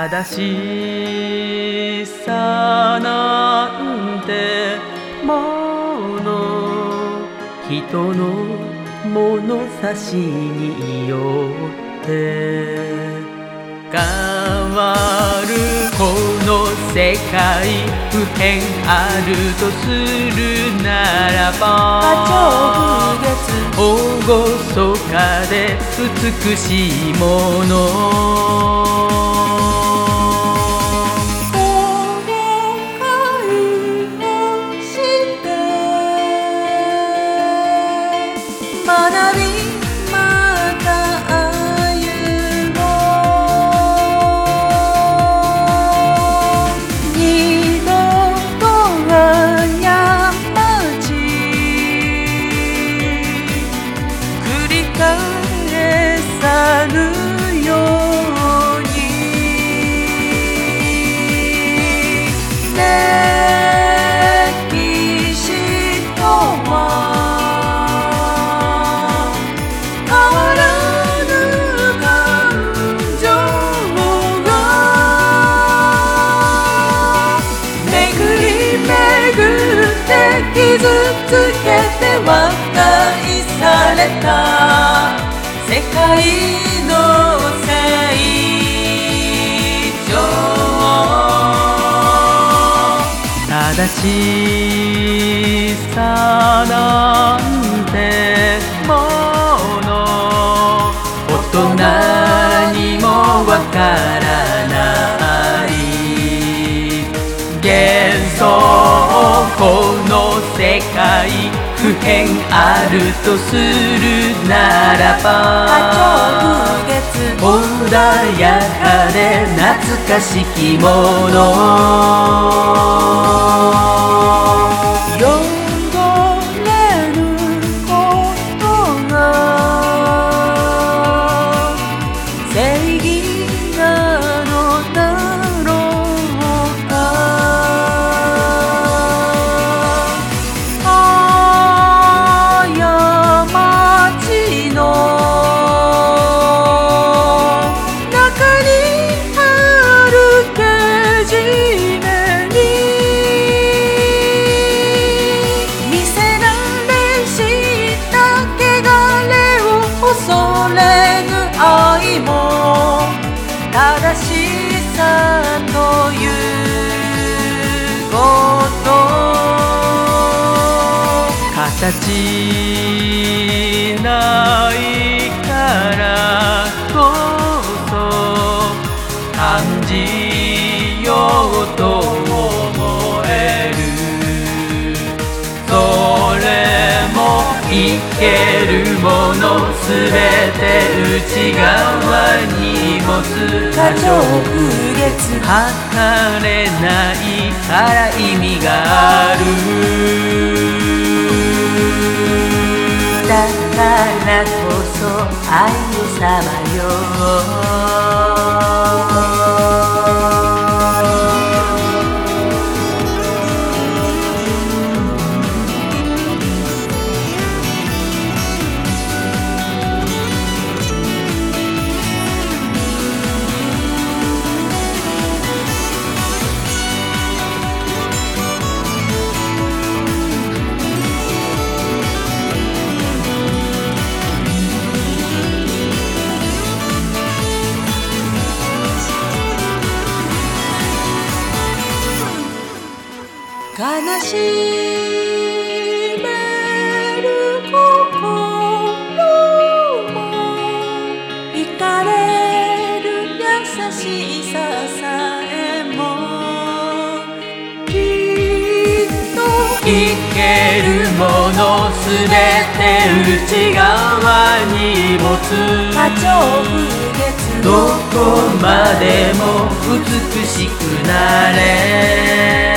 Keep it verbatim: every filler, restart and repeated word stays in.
正しさなんてもの人の物差しによって変わるこの世界不変あるとするならば厳かで美しいもの学びまた歩もう二度と過ち繰り返さぬように歴史とは傷つけて和解された世界の成長正しさなんてもの大人にもわからない幻想この世界不変あるとするならば穏やかで懐かしきもの汚れることが正義なのだろうか愛も正しさということ形ないからこそ感じようと思えるそれも生けるものすべて内側に持つ過剰不月測れないから意味があるだからこそ愛をさまよ悲しめる心も惹かれる優しささえもきっと生けるものすべて内側に持つ過剰不月どこまでも美しくなれ